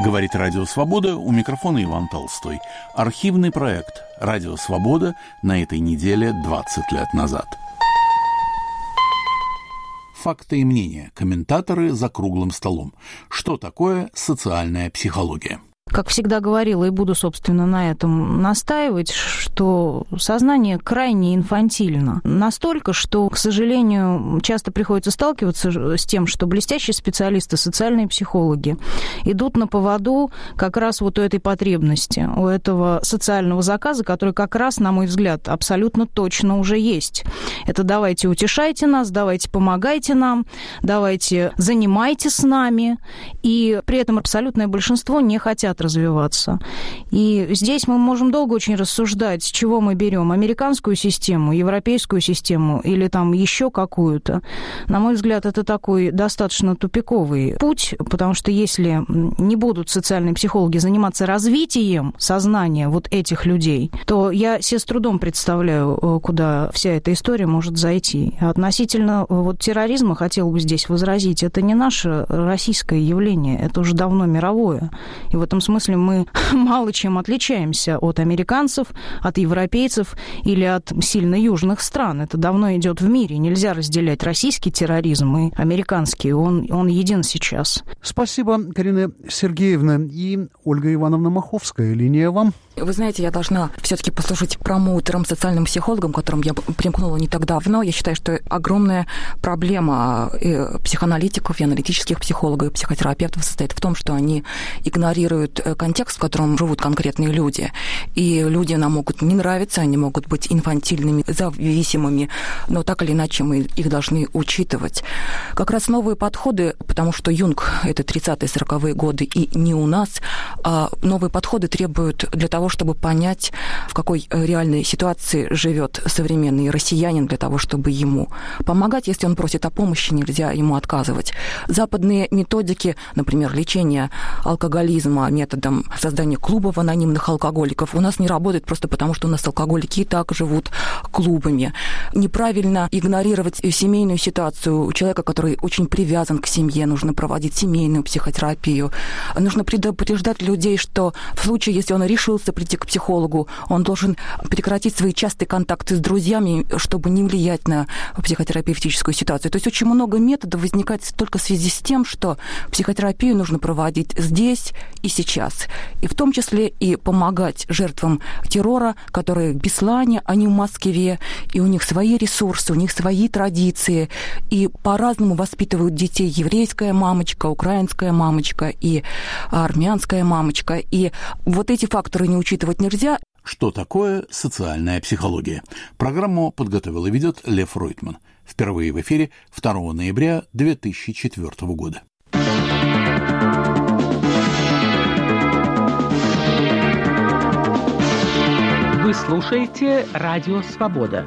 Говорит Радио Свобода, у микрофона Иван Толстой. Архивный проект «Радио Свобода» на этой неделе 20 лет назад. Факты и мнения. Комментаторы за круглым столом. Что такое социальная психология? Как всегда говорила и буду, собственно, на этом настаивать, что сознание крайне инфантильно. Настолько, что, к сожалению, часто приходится сталкиваться с тем, что блестящие специалисты, социальные психологи, идут на поводу как раз вот у этой потребности, у этого социального заказа, который как раз, на мой взгляд, абсолютно точно уже есть. Это давайте утешайте нас, давайте помогайте нам, давайте занимайтесь с нами. И при этом абсолютное большинство не хотят развиваться. И здесь мы можем долго очень рассуждать, с чего мы берем: американскую систему, европейскую систему или там еще какую-то. На мой взгляд, это такой достаточно тупиковый путь, потому что если не будут социальные психологи заниматься развитием сознания вот этих людей, то я себе с трудом представляю, куда вся эта история может зайти. Относительно вот терроризма хотела бы здесь возразить, это не наше российское явление, это уже давно мировое. И в этом смысле мы мало чем отличаемся от американцев, от европейцев или от сильно южных стран. Это давно идет в мире. Нельзя разделять российский терроризм и американский. Он един сейчас. Спасибо, Карина Сергеевна. И Ольга Ивановна Маховская. Линия вам. Вы знаете, я должна все-таки послужить промоутером, социальным психологом, к которым я примкнула не так давно. Я считаю, что огромная проблема психоаналитиков и аналитических психологов, и психотерапевтов состоит в том, что они игнорируют контекст, в котором живут конкретные люди. И люди нам могут не нравиться, они могут быть инфантильными, зависимыми, но так или иначе мы их должны учитывать. Как раз новые подходы, потому что Юнг – это 30-е, 40-е годы, и не у нас, новые подходы требуют для того, чтобы понять, в какой реальной ситуации живет современный россиянин, для того, чтобы ему помогать. Если он просит о помощи, нельзя ему отказывать. Западные методики, например, лечения алкоголизма методом создания клубов анонимных алкоголиков, у нас не работает просто потому, что у нас алкоголики и так живут клубами. Неправильно игнорировать семейную ситуацию у человека, который очень привязан к семье. Нужно проводить семейную психотерапию. Нужно предупреждать людей, что в случае, если он решился прийти к психологу, он должен прекратить свои частые контакты с друзьями, чтобы не влиять на психотерапевтическую ситуацию. То есть очень много методов возникает только в связи с тем, что психотерапию нужно проводить здесь и сейчас. И в том числе и помогать жертвам террора, которые в Беслане, они в Москве, и у них свои ресурсы, у них свои традиции, и по-разному воспитывают детей еврейская мамочка, украинская мамочка и армянская мамочка. И вот эти факторы не учитывать нельзя. Что такое социальная психология? Программу подготовил и ведет Лев Ройтман. Впервые в эфире 2 ноября 2004 года. Вы слушаете «Радио Свобода».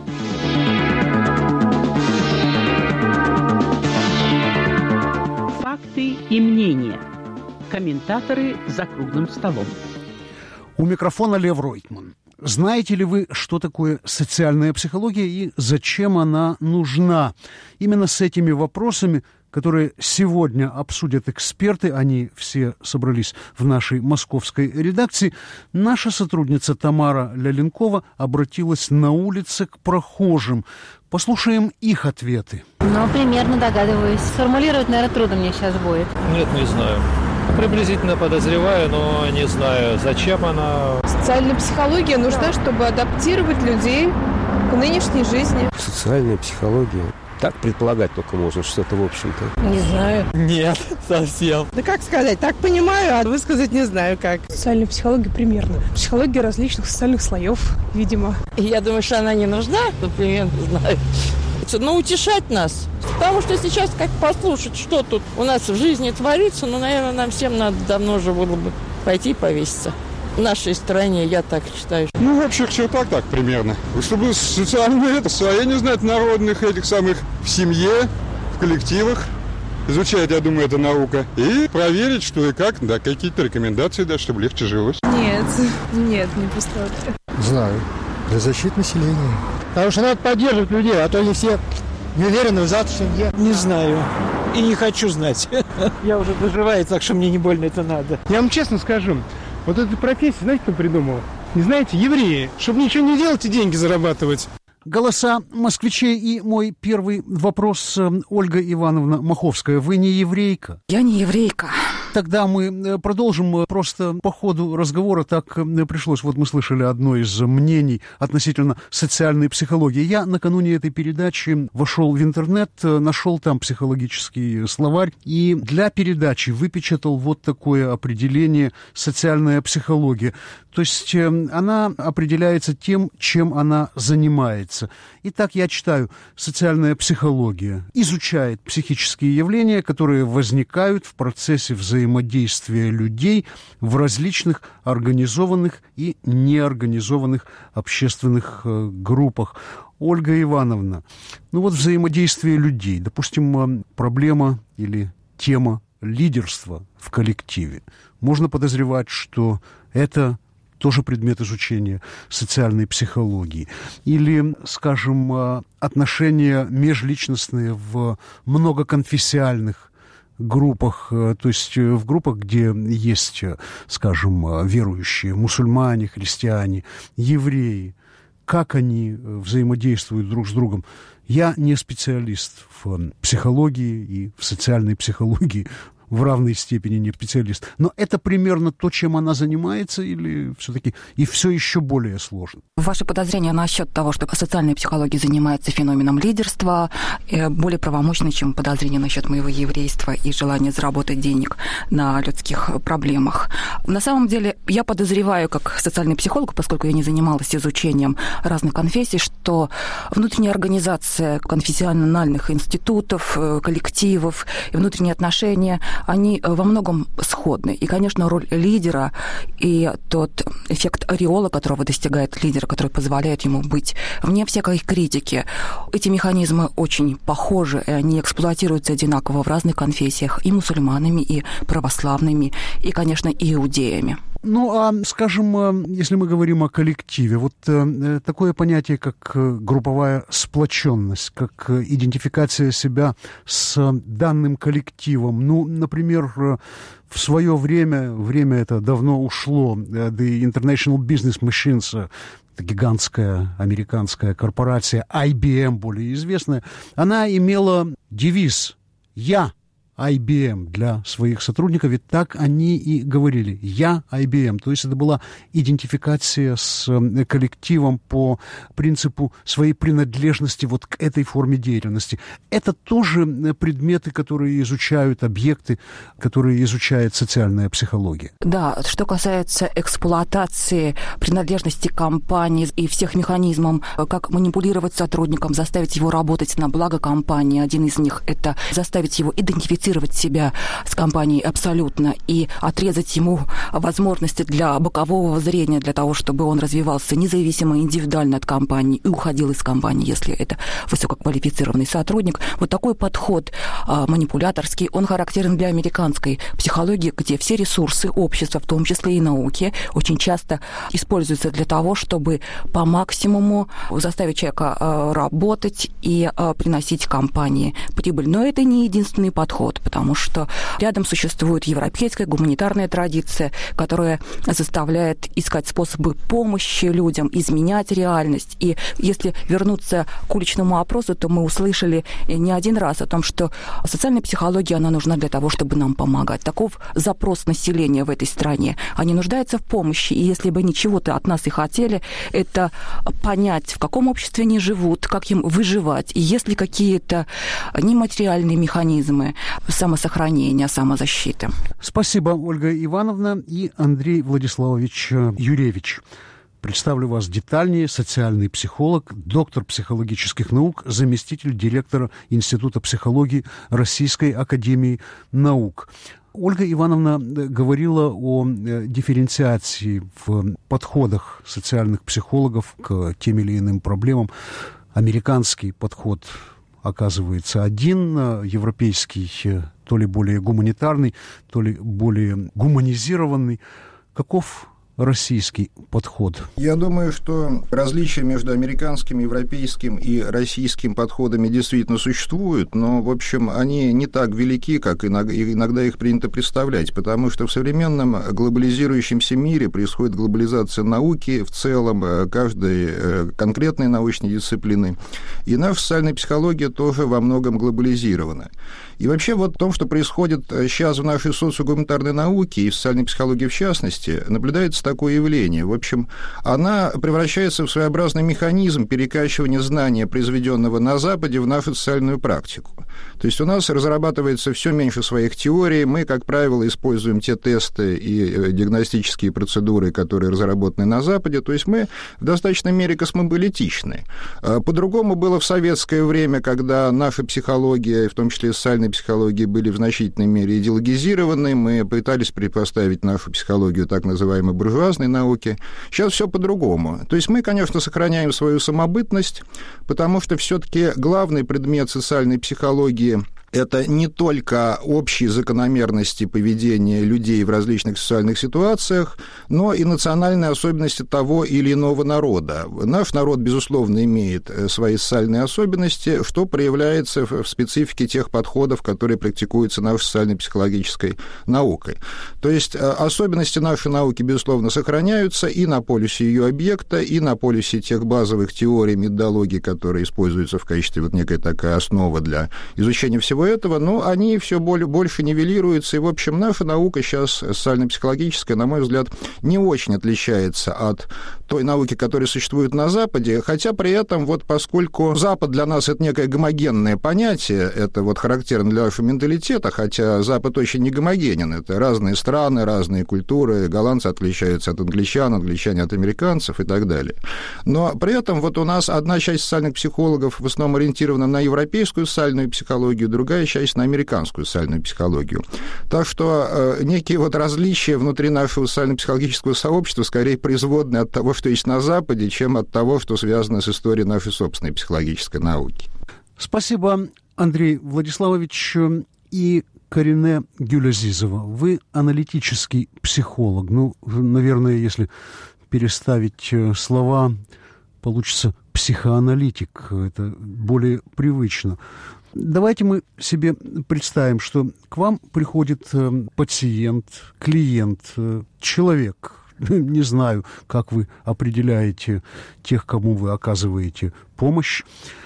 Факты и мнения. Комментаторы за круглым столом. У микрофона Лев Ройтман. Знаете ли вы, что такое социальная психология и зачем она нужна? Именно с этими вопросами, которые сегодня обсудят эксперты, они все собрались в нашей московской редакции, наша сотрудница Тамара Ляленкова обратилась на улице к прохожим. Послушаем их ответы. Ну, примерно догадываюсь. Сформулировать, наверное, трудно мне сейчас будет. Нет, не знаю. Приблизительно подозреваю, но не знаю, зачем она. Социальная психология нужна, чтобы адаптировать людей к нынешней жизни. Социальная психология. Так предполагать только можно что-то, в общем-то. Не знаю. Нет, совсем. Да как сказать, так понимаю, а высказать не знаю как. Социальная психология примерно. Психология различных социальных слоев, видимо. Я думаю, что она не нужна, например, знаю. Но утешать нас. Потому что сейчас как послушать, что тут у нас в жизни творится, ну, наверное, нам всем надо давно уже было бы пойти повеситься. В нашей стране, я так считаю. Ну, вообще, все так примерно. Чтобы социальное освоение знать народных этих самых в семье, в коллективах. Изучать, я думаю, это наука. И проверить, что и как, да, какие-то рекомендации дать, чтобы легче жилось. Нет, не пустое. Знаю. Для защиты населения. Потому что надо поддерживать людей, а то они все не уверены в завтрашнем дне. Не знаю. И не хочу знать. Я уже доживаю, так что мне не больно это надо. Я вам честно скажу, вот эту профессию, знаете, кто придумал? Не знаете, евреи, чтобы ничего не делать и деньги зарабатывать. Голоса москвичей и мой первый вопрос, Ольга Ивановна Маховская. Вы не еврейка? Я не еврейка. Тогда мы продолжим просто по ходу разговора. Так пришлось. Вот мы слышали одно из мнений относительно социальной психологии. Я накануне этой передачи вошел в интернет, нашел там психологический словарь и для передачи выпечатал вот такое определение «социальная психология». То есть она определяется тем, чем она занимается. Итак, я читаю: социальная психология изучает психические явления, которые возникают в процессе взаимодействия людей в различных организованных и неорганизованных общественных группах. Ольга Ивановна, ну вот взаимодействие людей, допустим, проблема или тема лидерства в коллективе. Можно подозревать, что это тоже предмет изучения социальной психологии. Или, скажем, отношения межличностные в многоконфессиальных группах, то есть в группах, где есть, скажем, верующие, мусульмане, христиане, евреи, как они взаимодействуют друг с другом. Я не специалист в психологии и в социальной психологии, в равной степени не специалист. Но это примерно то, чем она занимается, или все-таки и все еще более сложно? Ваши подозрения насчет того, что социальная психология занимается феноменом лидерства, более правомочны, чем подозрения насчет моего еврейства и желания заработать денег на людских проблемах. На самом деле, я подозреваю, как социальный психолог, поскольку я не занималась изучением разных конфессий, что внутренняя организация конфессиональных институтов, коллективов и внутренние отношения, они во многом сходны. И, конечно, роль лидера и тот эффект ореола, которого достигает лидер, который позволяет ему быть вне всякой критики, эти механизмы очень похожи, и они эксплуатируются одинаково в разных конфессиях, и мусульманами, и православными, и, конечно, иудеями. Ну, а, скажем, если мы говорим о коллективе, вот такое понятие, как групповая сплоченность, как идентификация себя с данным коллективом. Ну, например, в свое время это давно ушло, The International Business Machines, это гигантская американская корпорация, IBM, более известная, она имела девиз «Я IBM» для своих сотрудников, ведь так они и говорили: «Я IBM». То есть это была идентификация с коллективом по принципу своей принадлежности вот к этой форме деятельности. Это тоже предметы, которые изучают объекты, которые изучает социальная психология. Да, что касается эксплуатации принадлежности компании и всех механизмов, как манипулировать сотрудником, заставить его работать на благо компании. Один из них — это заставить его идентифицировать себя с компанией абсолютно и отрезать ему возможности для бокового зрения, для того, чтобы он развивался независимо, индивидуально от компании и уходил из компании, если это высококвалифицированный сотрудник. Вот такой подход манипуляторский, он характерен для американской психологии, где все ресурсы общества, в том числе и науки, очень часто используются для того, чтобы по максимуму заставить человека работать и приносить компании прибыль. Но это не единственный подход, потому что рядом существует европейская гуманитарная традиция, которая заставляет искать способы помощи людям, изменять реальность. И если вернуться к уличному опросу, то мы услышали не один раз о том, что социальная психология, она нужна для того, чтобы нам помогать. Таков запрос населения в этой стране. Они нуждаются в помощи, и если бы они чего-то от нас и хотели, это понять, в каком обществе они живут, как им выживать, и есть ли какие-то нематериальные механизмы самосохранения, самозащиты. Спасибо, Ольга Ивановна и Андрей Владиславович Юревич. Представлю вас детальнее: социальный психолог, доктор психологических наук, заместитель директора Института психологии Российской академии наук. Ольга Ивановна говорила о дифференциации в подходах социальных психологов к тем или иным проблемам. Американский подход оказывается один, европейский то ли более гуманитарный, то ли более гуманизированный. Каков российский подход? Я думаю, что различия между американским, европейским и российским подходами действительно существуют, но, в общем, они не так велики, как иногда их принято представлять, потому что в современном глобализирующемся мире происходит глобализация науки в целом, каждой конкретной научной дисциплины, и наша социальная психология тоже во многом глобализирована. И вообще вот в том, что происходит сейчас в нашей социогуманитарной науке и в социальной психологии в частности, наблюдается такое явление. В общем, она превращается в своеобразный механизм перекачивания знания, произведенного на Западе, в нашу социальную практику. То есть у нас разрабатывается все меньше своих теорий, мы, как правило, используем те тесты и диагностические процедуры, которые разработаны на Западе, то есть мы в достаточной мере космополитичны. По-другому было в советское время, когда наша психология, в том числе и социальная психология, были в значительной мере идеологизированы, мы пытались предпоставить нашу психологию так называемой буржуазной науке. Сейчас все по-другому. То есть мы, конечно, сохраняем свою самобытность, потому что все-таки главный предмет социальной психологии – это не только общие закономерности поведения людей в различных социальных ситуациях, но и национальные особенности того или иного народа. Наш народ, безусловно, имеет свои социальные особенности, что проявляется в специфике тех подходов, которые практикуются нашей социально-психологической наукой. То есть особенности нашей науки, безусловно, сохраняются и на полюсе ее объекта, и на полюсе тех базовых теорий, методологий, которые используются в качестве вот некой такой основы для изучения всего этого, но они все больше нивелируются, и, в общем, наша наука сейчас, социально-психологическая, на мой взгляд, не очень отличается от той науки, которая существует на Западе, хотя при этом, вот поскольку Запад для нас это некое гомогенное понятие, это вот характерно для нашего менталитета, хотя Запад очень не гомогенен, это разные страны, разные культуры, голландцы отличаются от англичан, англичане от американцев и так далее. Но при этом вот у нас одна часть социальных психологов в основном ориентирована на европейскую социальную психологию, другая часть на американскую социальную психологию. Так что некие вот различия внутри нашего социально-психологического сообщества скорее производны от того, что есть на Западе, чем от того, что связано с историей нашей собственной психологической науки. Спасибо, Андрей Владиславович. И Карине Гюлязизова, вы аналитический психолог. Ну, наверное, если переставить слова, получится психоаналитик. Это более привычно. Давайте мы себе представим, что к вам приходит пациент, клиент, человек. Не знаю, как вы определяете тех, кому вы оказываете помощь,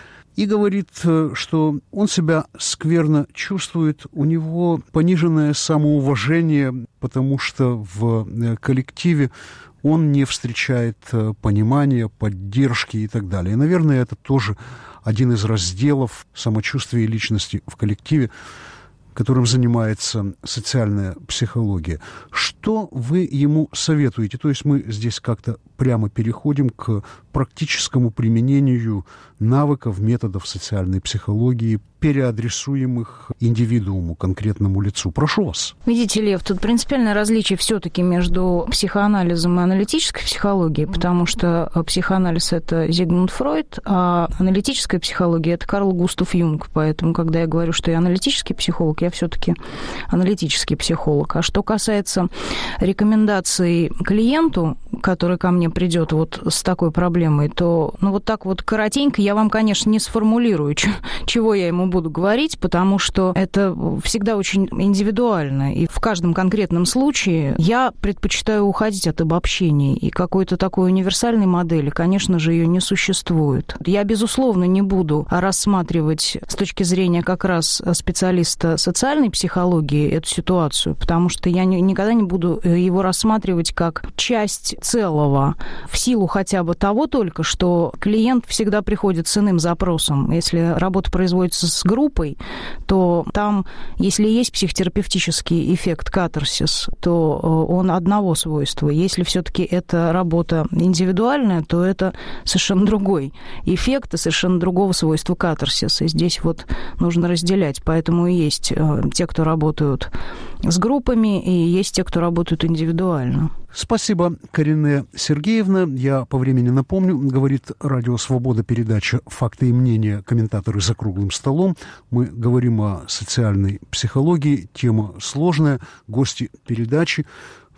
и говорит, что он себя скверно чувствует, у него пониженное самоуважение, потому что в коллективе он не встречает понимания, поддержки и так далее. И, наверное, это тоже один из разделов самочувствия личности в коллективе, которым занимается социальная психология. Что вы ему советуете? То есть мы здесь как-то прямо переходим к практическому применению навыков, методов социальной психологии, переадресуемых индивидууму, конкретному лицу. Прошу вас. Видите, Лев, тут принципиальное различие все-таки между психоанализом и аналитической психологией, потому что психоанализ – это Зигмунд Фройд, а аналитическая психология – это Карл Густав Юнг. Поэтому, когда я говорю, что я аналитический психолог, я все-таки аналитический психолог. А что касается рекомендаций клиенту, который ко мне придет вот с такой проблемой, то ну, вот так вот коротенько я вам, конечно, не сформулирую, чего я ему буду говорить, потому что это всегда очень индивидуально. И в каждом конкретном случае я предпочитаю уходить от обобщений. И какой-то такой универсальной модели, конечно же, ее не существует. Я, безусловно, не буду рассматривать с точки зрения как раз специалиста социальной психологии эту ситуацию, потому что я никогда не буду его рассматривать как часть целого, в силу хотя бы того только, что клиент всегда приходит с иным запросом. Если работа производится с группой, то там, если есть психотерапевтический эффект катарсис, то он одного свойства. Если все-таки это работа индивидуальная, то это совершенно другой эффект и совершенно другого свойства катарсис. И здесь вот нужно разделять. Поэтому и есть те, кто работают с группами, и есть те, кто работают индивидуально. Спасибо, Карине Сергеевна. Я по времени напомню, говорит Радио Свобода, передача «Факты и мнения. Комментаторы за круглым столом». Мы говорим о социальной психологии. Тема сложная. Гости передачи,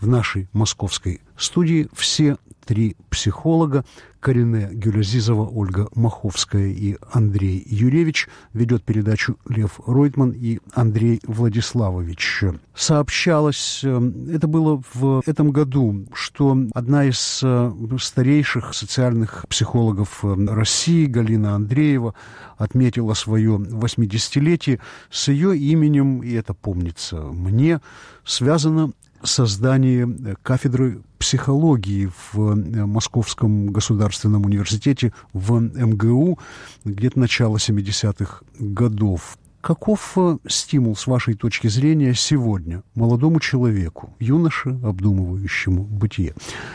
в нашей московской студии все три психолога. Карине Гюлязизова, Ольга Маховская и Андрей Юревич. Ведет передачу Лев Ройтман и Андрей Владиславович. Сообщалось, это было в этом году, что одна из старейших социальных психологов России, Галина Андреева, отметила свое 80-летие. С ее именем, и это помнится мне, связано создание кафедры психологии в Московском государственном университете в МГУ где-то начало 70-х годов. Каков стимул, с вашей точки зрения, сегодня молодому человеку, юноше, обдумывающему бытие,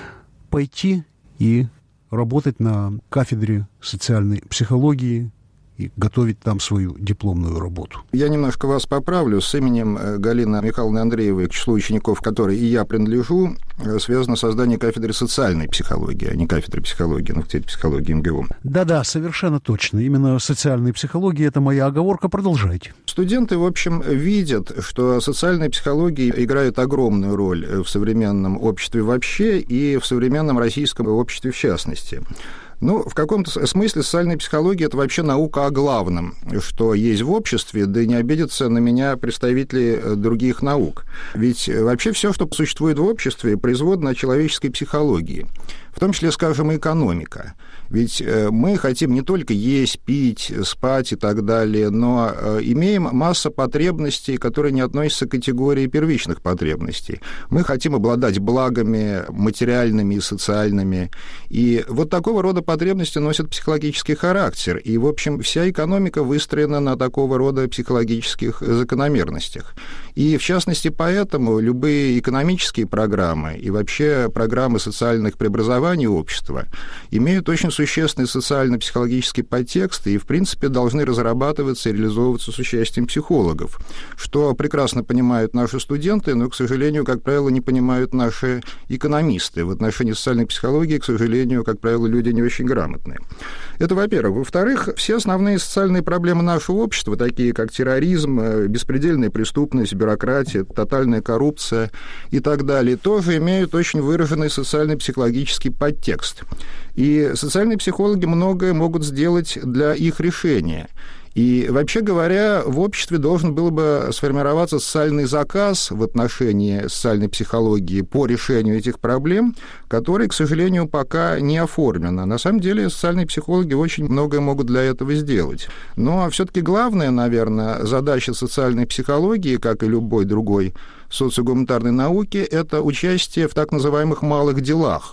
пойти и работать на кафедре социальной психологии и готовить там свою дипломную работу? Я немножко вас поправлю. С именем Галины Михайловны Андреевой, к числу учеников которой и я принадлежу, связано создание кафедры социальной психологии, а не кафедры психологии на факультете психологии МГУ. Да-да, совершенно точно. Именно социальная психология – это моя оговорка. Продолжайте. Студенты, в общем, видят, что социальная психология играет огромную роль в современном обществе вообще и в современном российском обществе в частности. Ну, в каком-то смысле социальная психология – это вообще наука о главном, что есть в обществе, да и не обидятся на меня представители других наук. Ведь вообще все, что существует в обществе, производно от человеческой психологии, в том числе, скажем, и экономика. Ведь мы хотим не только есть, пить, спать и так далее, но имеем массу потребностей, которые не относятся к категории первичных потребностей. Мы хотим обладать благами материальными и социальными. И вот такого рода потребности носят психологический характер. И, в общем, вся экономика выстроена на такого рода психологических закономерностях. И, в частности, поэтому любые экономические программы и вообще программы социальных преобразований общества имеют очень существенный социально-психологический подтекст и, в принципе, должны разрабатываться и реализовываться с участием психологов, что прекрасно понимают наши студенты, но, к сожалению, как правило, не понимают наши экономисты. В отношении социальной психологии, к сожалению, как правило, люди не очень грамотные. Это, во-первых. Во-вторых, все основные социальные проблемы нашего общества, такие как терроризм, беспредельная преступность, бюрократия, тотальная коррупция и так далее, тоже имеют очень выраженный социально-психологический подтекст. И социальные психологи многое могут сделать для их решения. И, вообще говоря, в обществе должен был бы сформироваться социальный заказ в отношении социальной психологии по решению этих проблем, который, к сожалению, пока не оформлен. На самом деле, социальные психологи очень многое могут для этого сделать. Но все-таки главная, наверное, задача социальной психологии, как и любой другой социогуманитарной науки, это участие в так называемых малых делах.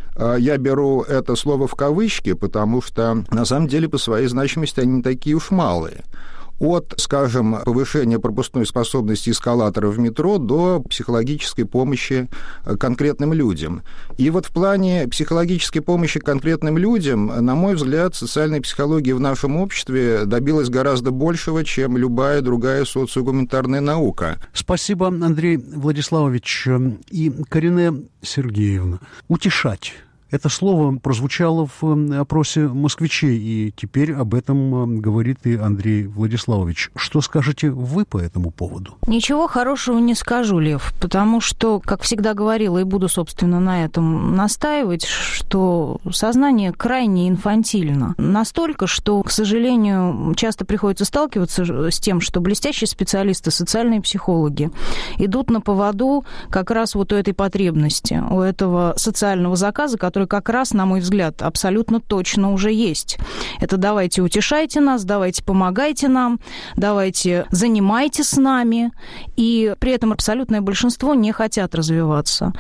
Я беру это слово в кавычки, потому что, на самом деле, по своей значимости они не такие уж малые. От, скажем, повышения пропускной способности эскалатора в метро до психологической помощи конкретным людям. И вот в плане психологической помощи конкретным людям, на мой взгляд, социальная психология в нашем обществе добилась гораздо большего, чем любая другая социогуманитарная наука. Спасибо, Андрей Владиславович. И Карине Сергеевна, утешать. Это слово прозвучало в опросе москвичей, и теперь об этом говорит и Андрей Владиславович. Что скажете вы по этому поводу? Ничего хорошего не скажу, Лев, потому что, как всегда говорила, и буду, собственно, на этом настаивать, что сознание крайне инфантильно. Настолько, что, к сожалению, часто приходится сталкиваться с тем, что блестящие специалисты, социальные психологи, идут на поводу как раз вот у этой потребности, у этого социального заказа, который как раз, на мой взгляд, абсолютно точно уже есть. Это давайте утешайте нас, давайте помогайте нам, давайте занимайтесь с нами. И при этом абсолютное большинство не хотят развиваться.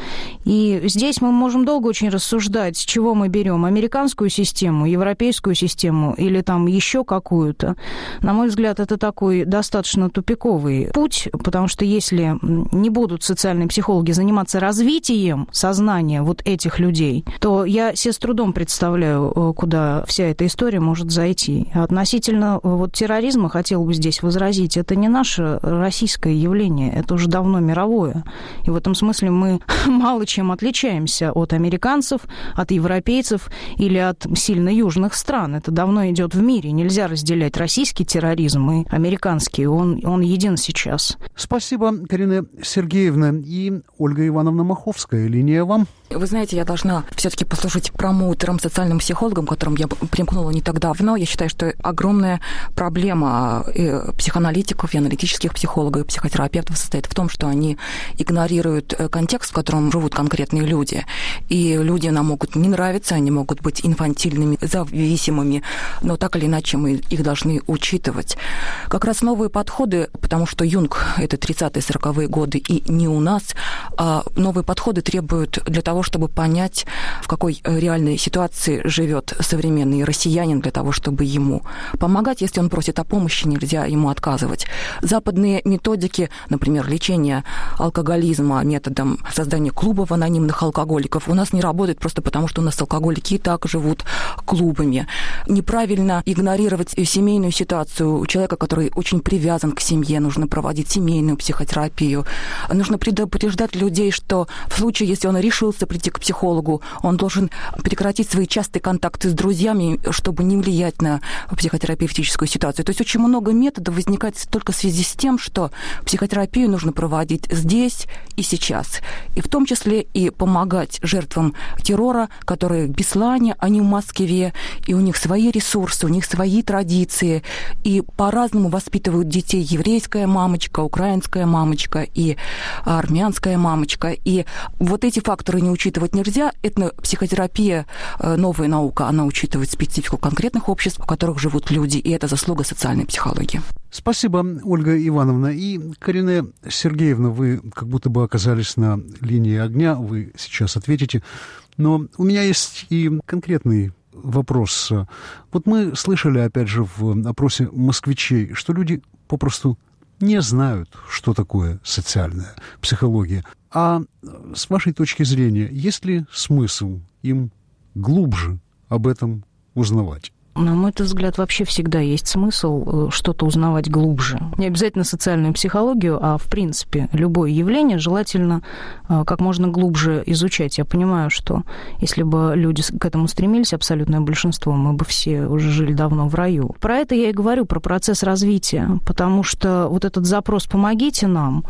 И здесь мы можем долго очень рассуждать, с чего мы берем: американскую систему, европейскую систему или там еще какую-то. На мой взгляд, это такой достаточно тупиковый путь, потому что если не будут социальные психологи заниматься развитием сознания вот этих людей, то то я себе с трудом представляю, куда вся эта история может зайти. Относительно вот терроризма хотела бы здесь возразить, это не наше российское явление, это уже давно мировое. И в этом смысле мы мало чем отличаемся от американцев, от европейцев или от сильно южных стран. Это давно идет в мире. Нельзя разделять российский терроризм и американский. Он един сейчас. Спасибо, Карина Сергеевна. И Ольга Ивановна Маховская, линия вам. Вы знаете, я должна все-таки послужить промоутером, социальным психологом, к которым я примкнула не так давно. Я считаю, что огромная проблема психоаналитиков и аналитических психологов и психотерапевтов состоит в том, что они игнорируют контекст, в котором живут конкретные люди. И люди нам могут не нравиться, они могут быть инфантильными, зависимыми, но так или иначе мы их должны учитывать. Как раз новые подходы, потому что Юнг – это 30-е, 40-е годы, и не у нас, а новые подходы требуют для того, чтобы понять, в какой реальной ситуации живет современный россиянин, для того, чтобы ему помогать. Если он просит о помощи, нельзя ему отказывать. Западные методики, например, лечения алкоголизма методом создания клубов анонимных алкоголиков, у нас не работает просто потому, что у нас алкоголики и так живут клубами. Неправильно игнорировать семейную ситуацию у человека, который очень привязан к семье, нужно проводить семейную психотерапию. Нужно предупреждать людей, что в случае, если он решился прийти к психологу, он должен прекратить свои частые контакты с друзьями, чтобы не влиять на психотерапевтическую ситуацию. То есть очень много методов возникает только в связи с тем, что психотерапию нужно проводить здесь и сейчас. И в том числе и помогать жертвам террора, которые в Беслане, они в Москве, и у них свои ресурсы, у них свои традиции, и по-разному воспитывают детей еврейская мамочка, украинская мамочка и армянская мамочка. И вот эти факторы не учитывать нельзя. Это психотерапия, новая наука, она учитывает специфику конкретных обществ, в которых живут люди, и это заслуга социальной психологии. Спасибо, Ольга Ивановна. И, Карина Сергеевна, вы как будто бы оказались на линии огня, вы сейчас ответите. Но у меня есть и конкретный вопрос. Вот мы слышали, опять же, в опросе москвичей, что люди попросту не знают, что такое социальная психология. А с вашей точки зрения, есть ли смысл им глубже об этом узнавать? На мой взгляд, вообще всегда есть смысл что-то узнавать глубже. Не обязательно социальную психологию, а, в принципе, любое явление желательно как можно глубже изучать. Я понимаю, что если бы люди к этому стремились, абсолютное большинство, мы бы все уже жили давно в раю. Про это я и говорю, про процесс развития, потому что вот этот запрос «помогите нам»,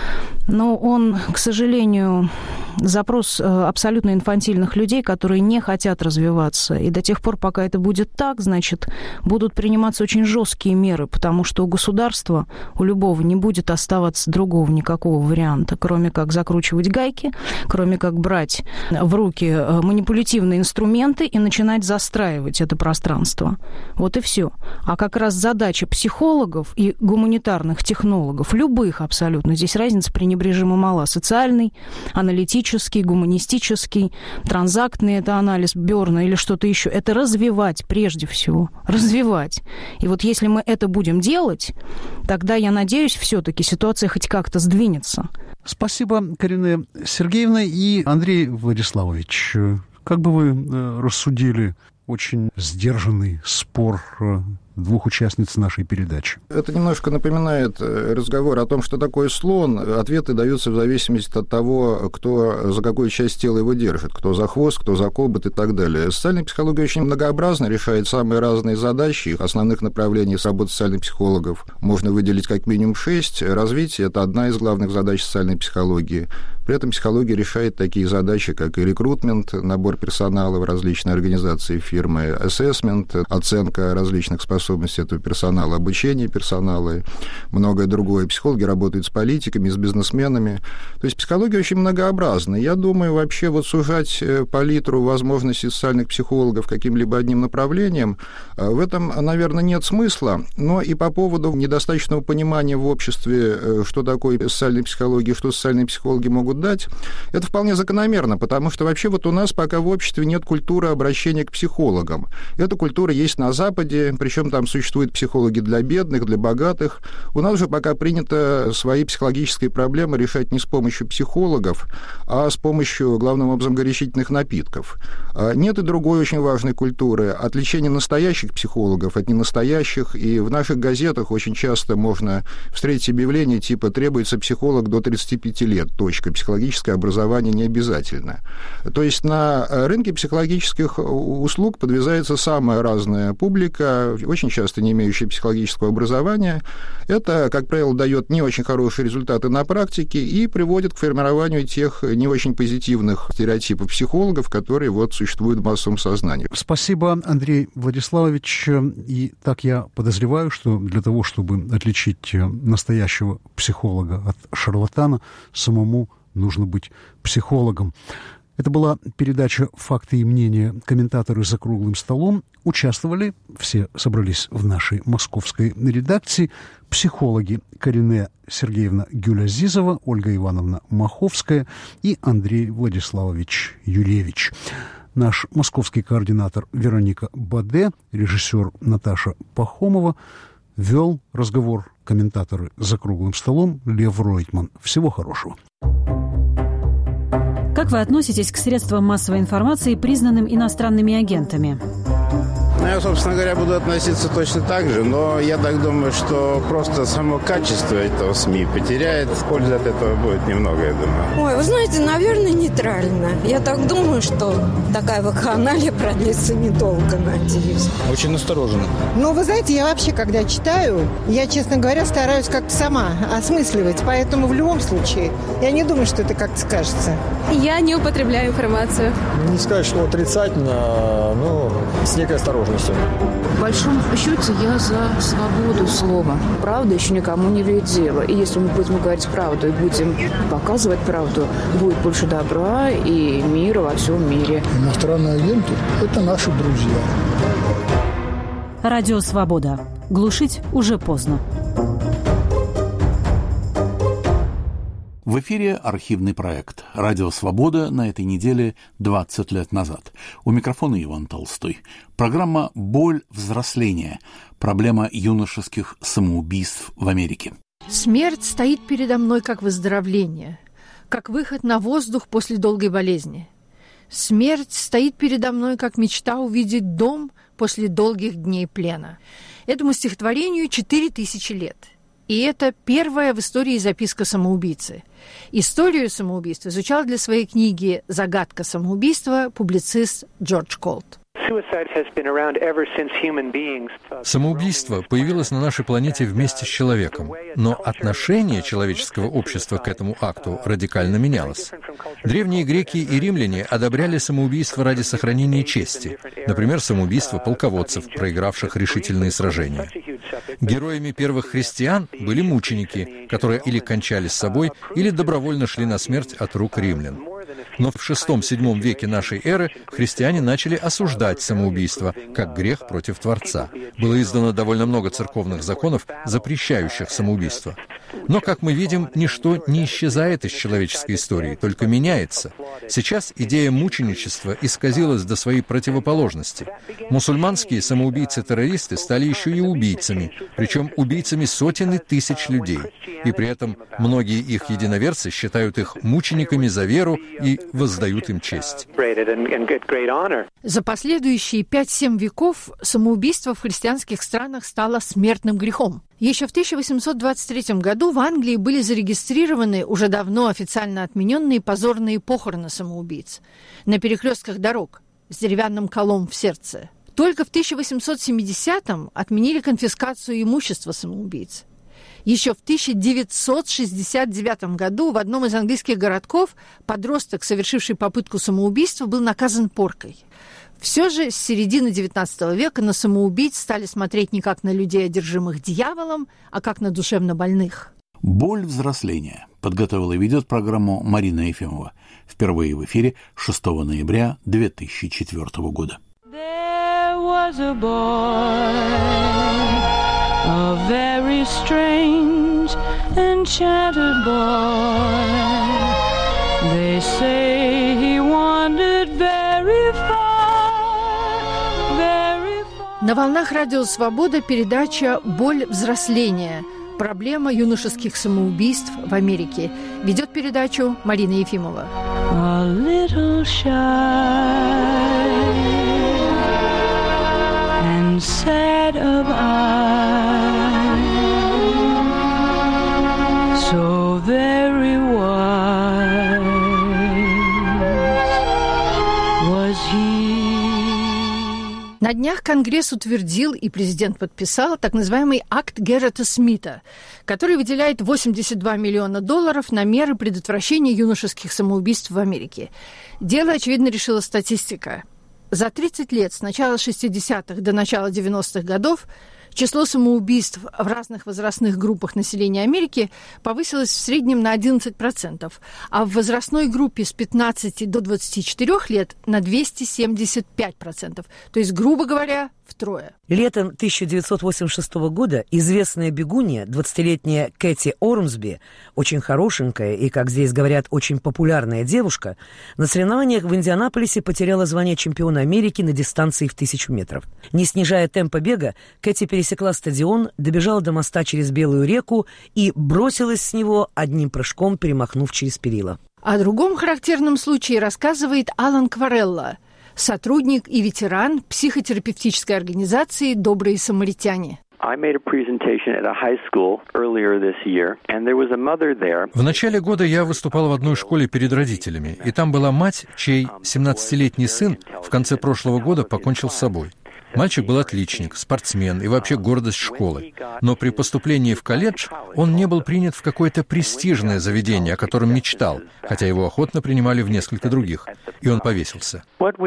но он, к сожалению, запрос абсолютно инфантильных людей, которые не хотят развиваться. И до тех пор, пока это будет так, значит, будут приниматься очень жесткие меры, потому что у государства, у любого, не будет оставаться другого никакого варианта, кроме как закручивать гайки, кроме как брать в руки манипулятивные инструменты и начинать застраивать это пространство. Вот и все. А как раз задача психологов и гуманитарных технологов, любых абсолютно, здесь разница пренебрежимо мала, социальный, аналитический, гуманистический, транзактный, это анализ Бёрна или что-то еще, это развивать прежде всего, развивать. И вот если мы это будем делать, тогда, я надеюсь, все-таки ситуация хоть как-то сдвинется. Спасибо, Карина Сергеевна. И Андрей Владиславович, как бы вы рассудили очень сдержанный спор двух участниц нашей передачи? Это немножко напоминает разговор о том, что такое слон. Ответы даются в зависимости от того, кто за какую часть тела его держит, кто за хвост, кто за хобот и так далее. Социальная психология очень многообразна, решает самые разные задачи. Основных направлений работы социальных психологов можно выделить как минимум 6. Развитие – это одна из главных задач социальной психологии. При этом психология решает такие задачи, как и рекрутмент, набор персонала в различные организации, фирмы, ассессмент, оценка различных способностей этого персонала, обучение персонала, многое другое. Психологи работают с политиками, с бизнесменами. То есть психология очень многообразна. Я думаю, вообще вот сужать палитру возможностей социальных психологов каким-либо одним направлением, в этом, наверное, нет смысла. Но и по поводу недостаточного понимания в обществе, что такое социальная психология, что социальные психологи могут дать, это вполне закономерно, потому что вообще вот у нас пока в обществе нет культуры обращения к психологам. Эта культура есть на Западе, причем там существуют психологи для бедных, для богатых. У нас же пока принято свои психологические проблемы решать не с помощью психологов, а с помощью, главным образом, горячительных напитков. Нет и другой очень важной культуры – отличение настоящих психологов от ненастоящих. И в наших газетах очень часто можно встретить объявление типа «требуется психолог до 35 лет. Точка. Психологическое образование не обязательно». То есть на рынке психологических услуг подвязается самая разная публика, очень часто не имеющая психологического образования. Это, как правило, дает не очень хорошие результаты на практике и приводит к формированию тех не очень позитивных стереотипов психологов, которые вот существуют в массовом сознании. Спасибо, Андрей Владиславович. И так я подозреваю, что для того, чтобы отличить настоящего психолога от шарлатана, самому нужно быть психологом. Это была передача «Факты и мнения. Комментаторы за круглым столом». Участвовали, все собрались в нашей московской редакции, психологи Карине Сергеевна Гюлязизова, Ольга Ивановна Маховская и Андрей Владиславович Юлевич. Наш московский координатор Вероника Баде, режиссер Наташа Пахомова, вел разговор комментаторы за круглым столом Лев Ройтман. Всего хорошего. Как вы относитесь к средствам массовой информации, признанным иностранными агентами? Я, собственно говоря, буду относиться точно так же, но я так думаю, что просто само качество этого СМИ потеряет. Пользы от этого будет немного, я думаю. Ой, вы знаете, наверное, нейтрально. Я так думаю, что такая вакханалия продлится недолго, надеюсь. Очень настороженно. Ну, вы знаете, я вообще, когда читаю, я, честно говоря, стараюсь как-то сама осмысливать. Поэтому в любом случае, я не думаю, что это как-то скажется. Я не употребляю информацию. Не сказать, что отрицательно, но с некой осторожностью. В большом счете я за свободу слова. Правда еще никому не вредила. И если мы будем говорить правду и будем показывать правду, будет больше добра и мира во всем мире. Иностранные агенты – это наши друзья. Радио «Свобода». Глушить уже поздно. В эфире архивный проект «Радио Свобода» на этой неделе 20 лет назад. У микрофона Иван Толстой. Программа «Боль взросления. Проблема юношеских самоубийств в Америке». Смерть стоит передо мной как выздоровление, как выход на воздух после долгой болезни. Смерть стоит передо мной как мечта увидеть дом после долгих дней плена. Этому стихотворению 4000 лет. И это первая в истории записка самоубийцы. Историю самоубийства изучал для своей книги «Загадка самоубийства» публицист Джордж Колт. Самоубийство появилось на нашей планете вместе с человеком, но отношение человеческого общества к этому акту радикально менялось. Древние греки и римляне одобряли самоубийство ради сохранения чести, например, самоубийство полководцев, проигравших решительные сражения. Героями первых христиан были мученики, которые или кончали с собой, или добровольно шли на смерть от рук римлян. Но в VI-VII веке нашей эры христиане начали осуждать самоубийство как грех против Творца. Было издано довольно много церковных законов, запрещающих самоубийство. Но, как мы видим, ничто не исчезает из человеческой истории, только меняется. Сейчас идея мученичества исказилась до своей противоположности. Мусульманские самоубийцы-террористы стали еще и убийцами, причем убийцами сотен и тысяч людей. И при этом многие их единоверцы считают их мучениками за веру и воздают им честь. За последующие 5-7 веков самоубийство в христианских странах стало смертным грехом. Еще в 1823 году в Англии были зарегистрированы уже давно официально отмененные позорные похороны самоубийц на перекрестках дорог с деревянным колом в сердце. Только в 1870-м отменили конфискацию имущества самоубийц. Еще в 1969 году в одном из английских городков подросток, совершивший попытку самоубийства, был наказан поркой. Все же с середины XIX века на самоубийц стали смотреть не как на людей, одержимых дьяволом, а как на душевно больных. «Боль взросления» подготовила и ведет программу Марина Ефимова. Впервые в эфире 6 ноября 2004 года. There was a boy, a very strange, enchanted boy. They say he wandered very far, very far. На волнах Радио Свобода передача «Боль взросления. Проблема юношеских самоубийств в Америке». Ведет передачу Марина Ефимова. A little shy and sad of eye, so very wise was he. На днях Конгресс утвердил и президент подписал так называемый акт Геррета Смита, который выделяет $82 миллиона на меры предотвращения юношеских самоубийств в Америке. Дело, очевидно, решила статистика. За 30 лет, с начала 60-х до начала 90-х годов, число самоубийств в разных возрастных группах населения Америки повысилось в среднем на 11%, а в возрастной группе с 15 до 24 лет на 275%. То есть, грубо говоря, втрое. Летом 1986 года известная бегунья, 20-летняя Кэти Ормсби, очень хорошенькая и, как здесь говорят, очень популярная девушка, на соревнованиях в Индианаполисе потеряла звание чемпиона Америки на дистанции в 1000 метров. Не снижая темпа бега, Кэти пересекла стадион, добежала до моста через Белую реку и бросилась с него, одним прыжком перемахнув через перила. О другом характерном случае рассказывает Алан Кварелла, сотрудник и ветеран психотерапевтической организации «Добрые самаритяне». В начале года я выступал в одной школе перед родителями, и там была мать, чей 17-летний сын в конце прошлого года покончил с собой. Мальчик был отличник, спортсмен и вообще гордость школы. Но при поступлении в колледж он не был принят в какое-то престижное заведение, о котором мечтал, хотя его охотно принимали в несколько других. И он повесился.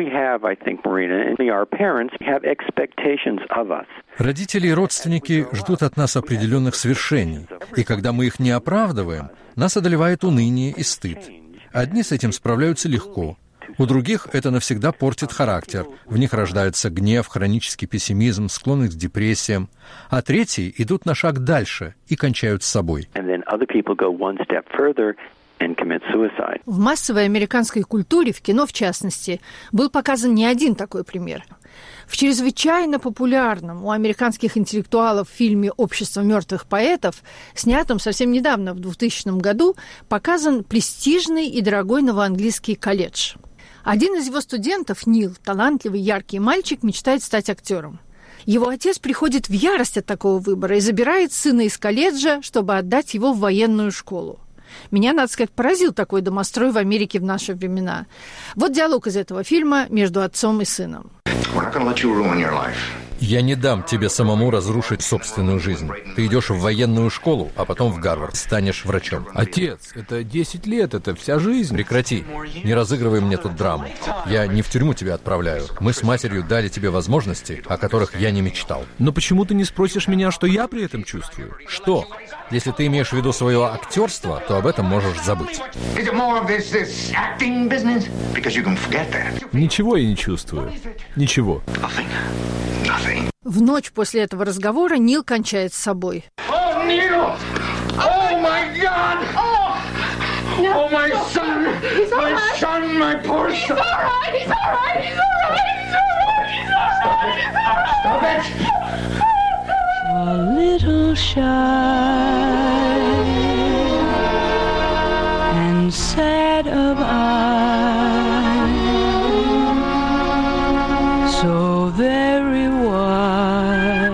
Родители и родственники ждут от нас определенных свершений. И когда мы их не оправдываем, нас одолевает уныние и стыд. Одни с этим справляются легко. У других это навсегда портит характер. В них рождается гнев, хронический пессимизм, склонность к депрессиям. А третьи идут на шаг дальше и кончают с собой. В массовой американской культуре, в кино в частности, был показан не один такой пример. В чрезвычайно популярном у американских интеллектуалов фильме «Общество мертвых поэтов», снятом совсем недавно, в 2000 году, показан престижный и дорогой новоанглийский колледж. Один из его студентов, Нил, талантливый, яркий мальчик, мечтает стать актером. Его отец приходит в ярость от такого выбора и забирает сына из колледжа, чтобы отдать его в военную школу. Меня, надо сказать, поразил такой домострой в Америке в наши времена. Вот диалог из этого фильма между отцом и сыном. Я не дам тебе самому разрушить собственную жизнь. Ты идешь в военную школу, а потом в Гарвард, станешь врачом. Отец, это 10 лет, это вся жизнь. Прекрати, не разыгрывай мне тут драму. Я не в тюрьму тебя отправляю. Мы с матерью дали тебе возможности, о которых я не мечтал. Но почему ты не спросишь меня, что я при этом чувствую? Что? Если ты имеешь в виду свое актерство, то об этом можешь забыть. Ничего я не чувствую. Ничего. В ночь после этого разговора Нил кончает с собой. A little shy and sad of eye, so very wise.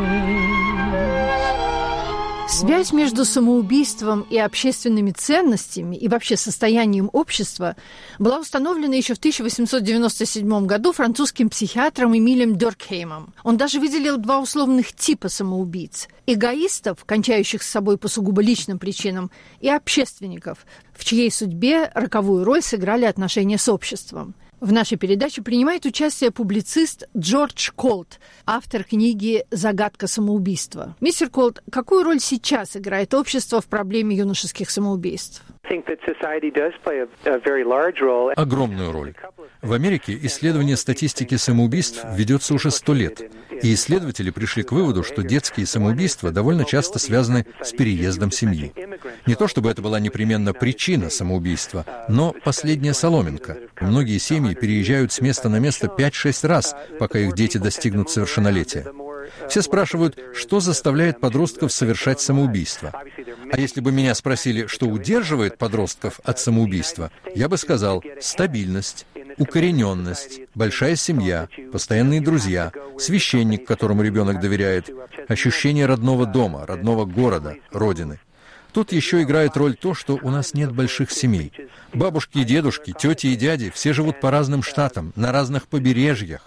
Связь между самоубийством и общественными ценностями и вообще состоянием общества была установлена еще в 1897 году французским психиатром Эмилем Дюркхеймом. Он даже выделил два условных типа самоубийц – эгоистов, кончающих с собой по сугубо личным причинам, и общественников, в чьей судьбе роковую роль сыграли отношения с обществом. В нашей передаче принимает участие публицист Джордж Колт, автор книги «Загадка самоубийства». Мистер Колт, какую роль сейчас играет общество в проблеме юношеских самоубийств? Огромную роль. В Америке исследование статистики самоубийств ведется уже 100 лет, и исследователи пришли к выводу, что детские самоубийства довольно часто связаны с переездом семьи. Не то чтобы это была непременно причина самоубийства, но последняя соломинка. Многие семьи переезжают с места на место 5-6 раз, пока их дети достигнут совершеннолетия. Все спрашивают, что заставляет подростков совершать самоубийство. А если бы меня спросили, что удерживает подростков от самоубийства, я бы сказал: стабильность, укорененность, большая семья, постоянные друзья, священник, которому ребенок доверяет, ощущение родного дома, родного города, родины. Тут еще играет роль то, что у нас нет больших семей. Бабушки и дедушки, тети и дяди все живут по разным штатам, на разных побережьях.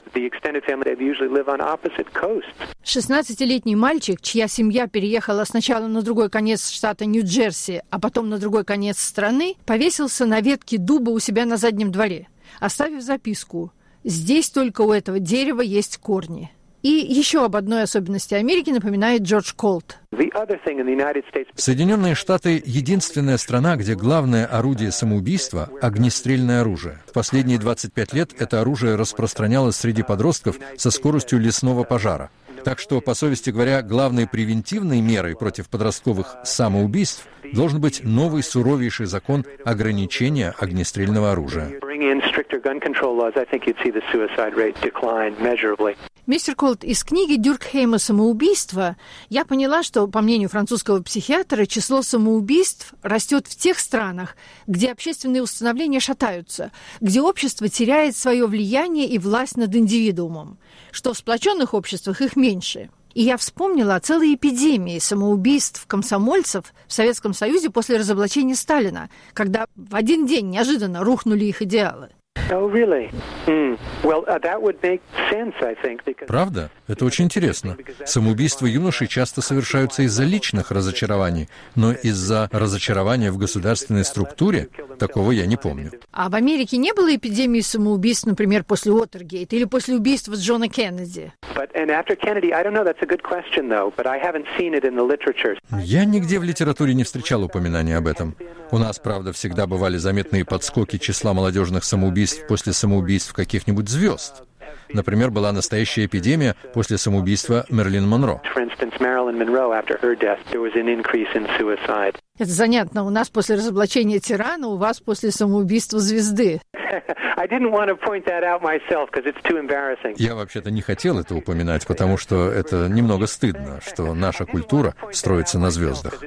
16-летний мальчик, чья семья переехала сначала на другой конец штата Нью-Джерси, а потом на другой конец страны, повесился на ветке дуба у себя на заднем дворе, оставив записку: «Здесь только у этого дерева есть корни». И еще об одной особенности Америки напоминает Джордж Колт. Соединенные Штаты — единственная страна, где главное орудие самоубийства — огнестрельное оружие. В последние 25 лет это оружие распространялось среди подростков со скоростью лесного пожара. Так что, по совести говоря, главной превентивной мерой против подростковых самоубийств должен быть новый суровейший закон ограничения огнестрельного оружия. Мистер Колт, из книги Дюркхейма «Самоубийство» я поняла, что, по мнению французского психиатра, число самоубийств растет в тех странах, где общественные установления шатаются, где общество теряет свое влияние и власть над индивидуумом, что в сплоченных обществах их меньше. И я вспомнила о целой эпидемии самоубийств комсомольцев в Советском Союзе после разоблачения Сталина, когда в один день неожиданно рухнули их идеалы. Правда? Это очень интересно. Самоубийства юношей часто совершаются из-за личных разочарований, но из-за разочарования в государственной структуре такого я не помню. А в Америке не было эпидемии самоубийств, например, после Уотергейта или после убийства Джона Кеннеди? Я нигде в литературе не встречал упоминания об этом. У нас, правда, всегда бывали заметные подскоки числа молодежных самоубийств после самоубийств каких-нибудь звезд. Например, была настоящая эпидемия после самоубийства Мэрилин Монро. Это занятно. У нас после разоблачения тирана, у вас после самоубийства звезды. Я вообще-то не хотел это упоминать, потому что это немного стыдно, что наша культура строится на звездах.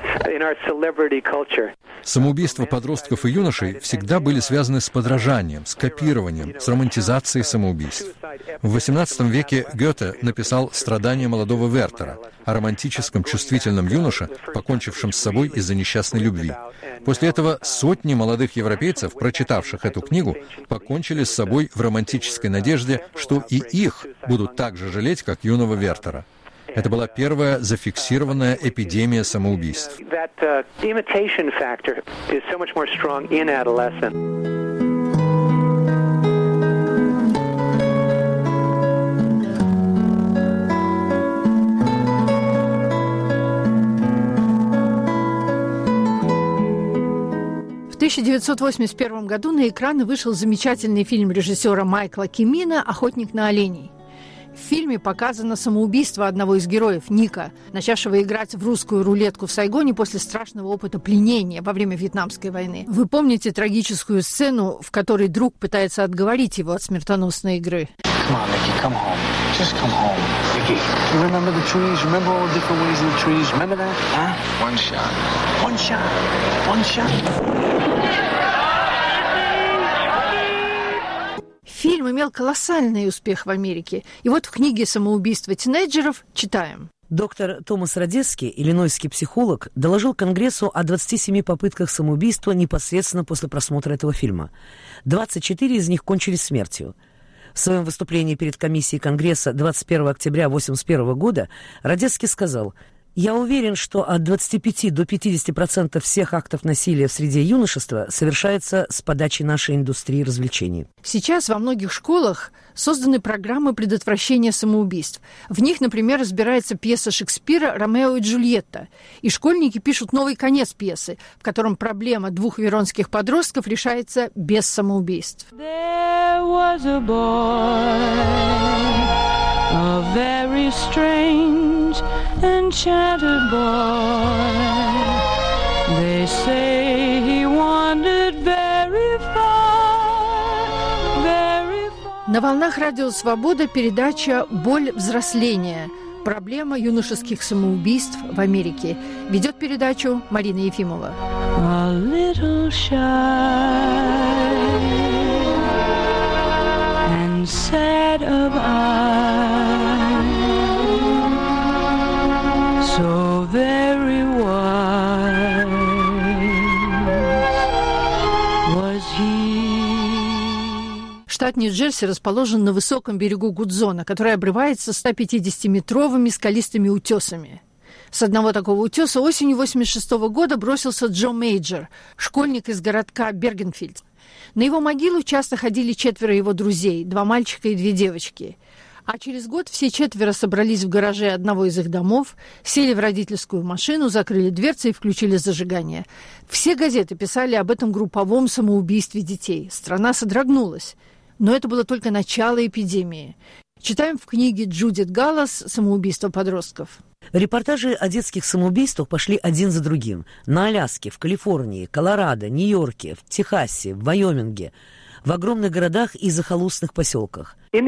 Самоубийства подростков и юношей всегда были связаны с подражанием, с копированием, с романтизацией самоубийств. В XVIII веке Гёте написал «Страдания молодого Вертера» о романтическом чувствительном юноше, покончившем с собой из-за несчастной любви. После этого сотни молодых европейцев, прочитавших эту книгу, покончили с собой в романтической надежде, что и их будут так же жалеть, как юного Вертера. Это была первая зафиксированная эпидемия самоубийств. В 1981 году на экраны вышел замечательный фильм режиссера Майкла Кимина «Охотник на оленей». В фильме показано самоубийство одного из героев, Ника, начавшего играть в русскую рулетку в Сайгоне после страшного опыта пленения во время Вьетнамской войны. Вы помните трагическую сцену, в которой друг пытается отговорить его от смертоносной игры? Фильм имел колоссальный успех в Америке. И вот в книге «Самоубийство тинейджеров» читаем. Доктор Томас Радецкий, иллинойский психолог, доложил Конгрессу о 27 попытках самоубийства непосредственно после просмотра этого фильма. 24 из них кончились смертью. В своем выступлении перед комиссией Конгресса 21 октября 1981 года Радецкий сказал: Я уверен, что от 25 до 50% всех актов насилия в среде юношества совершается с подачи нашей индустрии развлечений. Сейчас во многих школах созданы программы предотвращения самоубийств. В них, например, разбирается пьеса Шекспира «Ромео и Джульетта». И школьники пишут новый конец пьесы, в котором проблема двух веронских подростков решается без самоубийств. There was a boy, a very strange, enchanted boy. They say he wandered very far, very far. На волнах Радио Свобода передача «Боль взросления. Проблема юношеских самоубийств в Америке». Ведет передачу Марина Ефимова. A little shy and sad of eye, so very wise was he. Штат Нью-Джерси расположен на высоком берегу Гудзона, который обрывается 150-метровыми скалистыми утесами. С одного такого утеса осенью 1986 года бросился Джо Мейджор, школьник из городка Бергенфельд. На его могилу часто ходили 4 его друзей, 2 мальчика и 2 девочки. А через год все 4 собрались в гараже одного из их домов, сели в родительскую машину, закрыли дверцы и включили зажигание. Все газеты писали об этом групповом самоубийстве детей. Страна содрогнулась. Но это было только начало эпидемии. Читаем в книге Джудит Галлас «Самоубийство подростков». Репортажи о детских самоубийствах пошли один за другим. На Аляске, в Калифорнии, Колорадо, Нью-Йорке, в Техасе, в Вайоминге, в огромных городах и захолустных поселках. В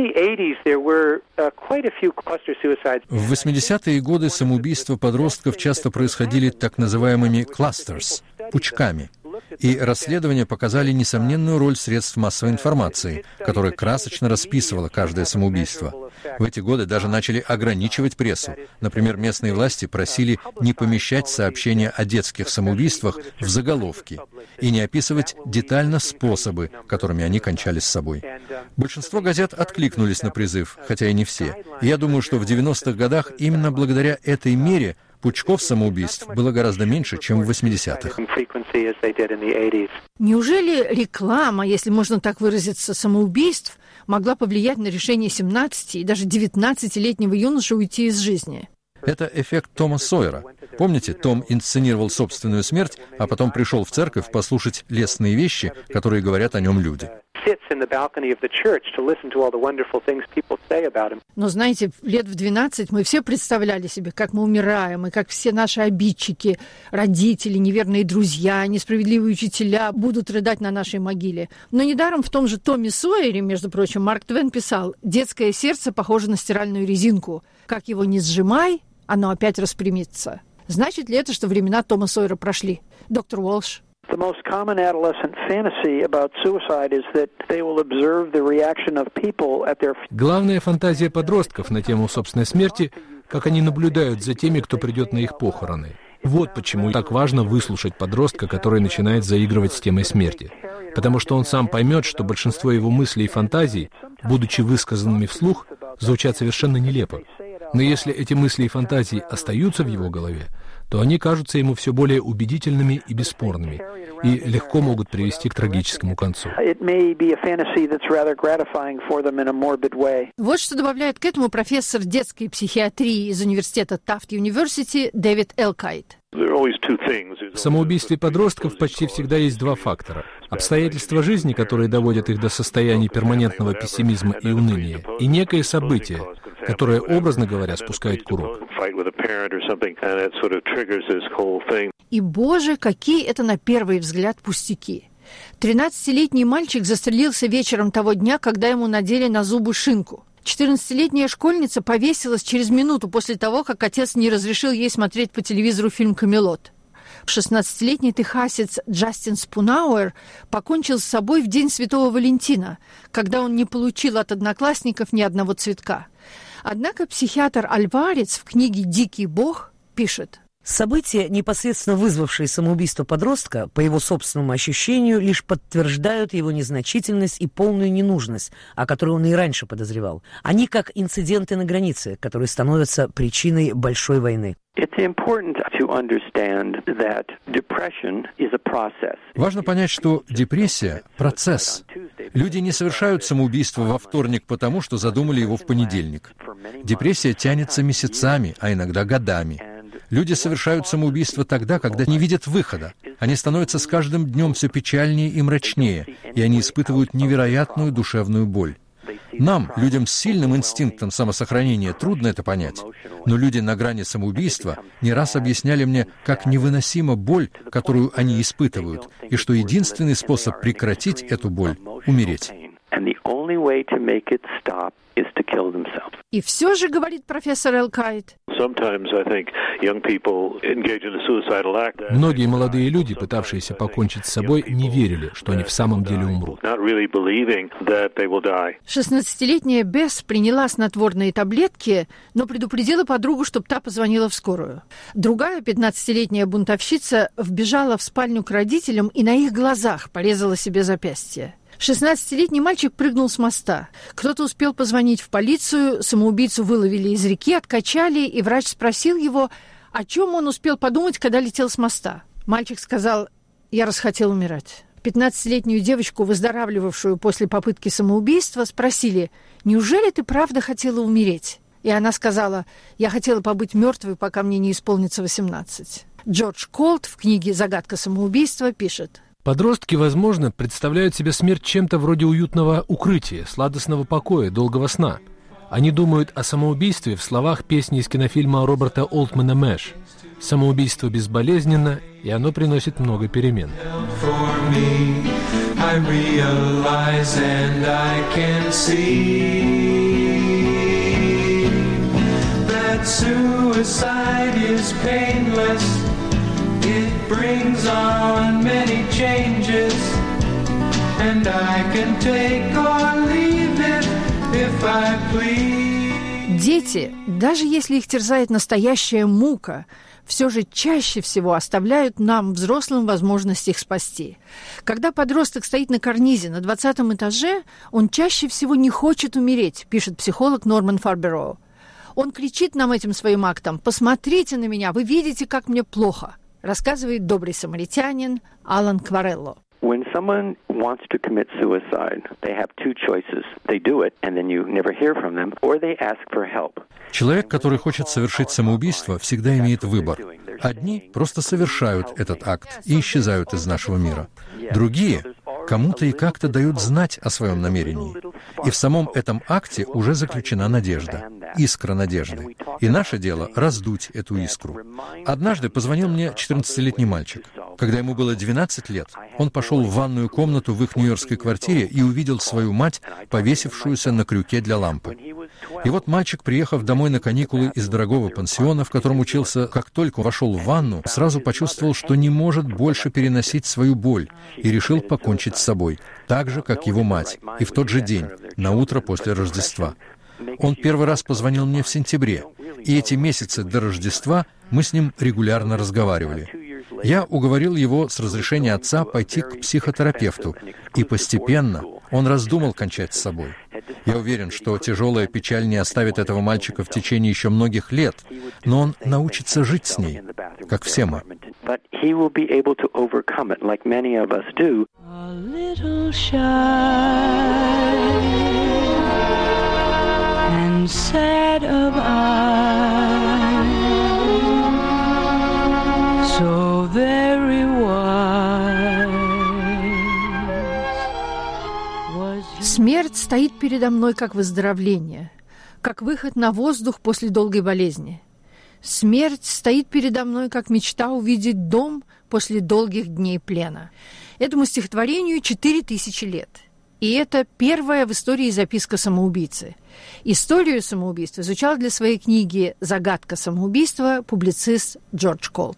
80-е годы самоубийства подростков часто происходили так называемыми «clusters» – пучками. И расследования показали несомненную роль средств массовой информации, которая красочно расписывала каждое самоубийство. В эти годы даже начали ограничивать прессу. Например, местные власти просили не помещать сообщения о детских самоубийствах в заголовки и не описывать детально способы, которыми они кончали с собой. Большинство газет откликнулись на призыв, хотя и не все. И я думаю, что в 90-х годах именно благодаря этой мере пучков самоубийств было гораздо меньше, чем в 80-х. Неужели реклама, если можно так выразиться, самоубийств, могла повлиять на решение 17- и даже 19-летнего юноши уйти из жизни? Это эффект Тома Сойера. Помните, Том инсценировал собственную смерть, а потом пришел в церковь послушать лестные вещи, которые говорят о нем люди. Но знаете, лет в 12 мы все представляли себе, как мы умираем, и как все наши обидчики, родители, неверные друзья, несправедливые учителя будут рыдать на нашей могиле. Но недаром в том же Томе Сойере, между прочим, Марк Твен писал: «Детское сердце похоже на стиральную резинку. Как его не сжимай, оно опять распрямится». Значит ли это, что времена Тома Сойера прошли? Доктор Уолш. The most common adolescent fantasy about suicide is that they will observe the reaction of people at their... Главная фантазия подростков на тему собственной смерти, как они наблюдают за теми, кто придет на их похороны. Вот почему так важно выслушать подростка, который начинает заигрывать с темой смерти. Потому что он сам поймет, что большинство его мыслей и фантазий, будучи высказанными вслух, звучат совершенно нелепо. Но если эти мысли и фантазии остаются в его голове, то они кажутся ему все более убедительными и бесспорными, и легко могут привести к трагическому концу. Вот что добавляет к этому профессор детской психиатрии из университета Тафт Юниверсити Дэвид Элкайт. В самоубийстве подростков почти всегда есть 2 фактора. Обстоятельства жизни, которые доводят их до состояния перманентного пессимизма и уныния, и некое событие, которое, образно говоря, спускает курок. И, боже, какие это на первый взгляд пустяки. 13-летний мальчик застрелился вечером того дня, когда ему надели на зубы шинку. 14-летняя школьница повесилась через минуту после того, как отец не разрешил ей смотреть по телевизору фильм «Камелот». 16-летний техасец Джастин Спунауэр покончил с собой в день Святого Валентина, когда он не получил от одноклассников ни одного цветка. Однако психиатр Альварец в книге «Дикий бог» пишет: События, непосредственно вызвавшие самоубийство подростка, по его собственному ощущению, лишь подтверждают его незначительность и полную ненужность, о которой он и раньше подозревал. Они как инциденты на границе, которые становятся причиной большой войны. Важно понять, что депрессия – процесс. Люди не совершают самоубийство во вторник потому, что задумали его в понедельник. Депрессия тянется месяцами, а иногда годами. Люди совершают самоубийство тогда, когда не видят выхода. Они становятся с каждым днем все печальнее и мрачнее, и они испытывают невероятную душевную боль. Нам, людям с сильным инстинктом самосохранения, трудно это понять. Но люди на грани самоубийства не раз объясняли мне, как невыносима боль, которую они испытывают, и что единственный способ прекратить эту боль — умереть. И все же, говорит профессор Элкайт, многие молодые люди, пытавшиеся покончить с собой, не верили, что они в самом деле умрут. 16-летняя Бесс приняла снотворные таблетки, но предупредила подругу, чтобы та позвонила в скорую. Другая, 15-летняя бунтовщица, вбежала в спальню к родителям и на их глазах порезала себе запястье. 16-летний мальчик прыгнул с моста. Кто-то успел позвонить в полицию, самоубийцу выловили из реки, откачали, и врач спросил его, о чем он успел подумать, когда летел с моста. Мальчик сказал: «Я расхотел умирать». 15-летнюю девочку, выздоравливавшую после попытки самоубийства, спросили: «Неужели ты правда хотела умереть?» И она сказала: «Я хотела побыть мертвой, пока мне не исполнится 18». Джордж Колт в книге «Загадка самоубийства» пишет: Подростки, возможно, представляют себе смерть чем-то вроде уютного укрытия, сладостного покоя, долгого сна. Они думают о самоубийстве в словах песни из кинофильма Роберта Олтмана «Мэш». Самоубийство безболезненно, и оно приносит много перемен. It brings on many changes, and I can take or leave it if I please. Дети, даже если их терзает настоящая мука, все же чаще всего оставляют нам, взрослым, возможность их спасти. Когда подросток стоит на карнизе на 20-м этаже, он чаще всего не хочет умереть, пишет психолог Норман Фарбероу. Он кричит нам этим своим актом: «Посмотрите на меня, вы видите, как мне плохо», рассказывает добрый самаритянин Алан Кварелло. When someone wants to commit suicide, they have two choices. They do it, and then you never hear from them, or they ask for help. Человек, который хочет совершить самоубийство, всегда имеет выбор. Одни просто совершают этот акт и исчезают из нашего мира. Другие кому-то и как-то дают знать о своем намерении. И в самом этом акте уже заключена надежда, искра надежды. И наше дело — раздуть эту искру. Однажды позвонил мне 14-летний мальчик. Когда ему было 12 лет, он пошел в ванную комнату в их нью-йоркской квартире и увидел свою мать, повесившуюся на крюке для лампы. И вот мальчик, приехав домой на каникулы из дорогого пансиона, в котором учился, как только вошел в ванну, сразу почувствовал, что не может больше переносить свою боль, и решил покончить с собой, так же, как его мать, и в тот же день, на утро после Рождества. Он первый раз позвонил мне в сентябре, и эти месяцы до Рождества мы с ним регулярно разговаривали. Я уговорил его с разрешения отца пойти к психотерапевту, и постепенно он раздумал кончать с собой. Я уверен, что тяжелая печаль не оставит этого мальчика в течение еще многих лет, но он научится жить с ней, как все мы. So very wise. Смерть стоит передо мной как выздоровление, как выход на воздух после долгой болезни. Смерть стоит передо мной как мечта увидеть дом после долгих дней плена. Этому стихотворению 4000 лет. И это первая в истории записка самоубийцы. Историю самоубийства изучал для своей книги «Загадка самоубийства» публицист Джордж Колт.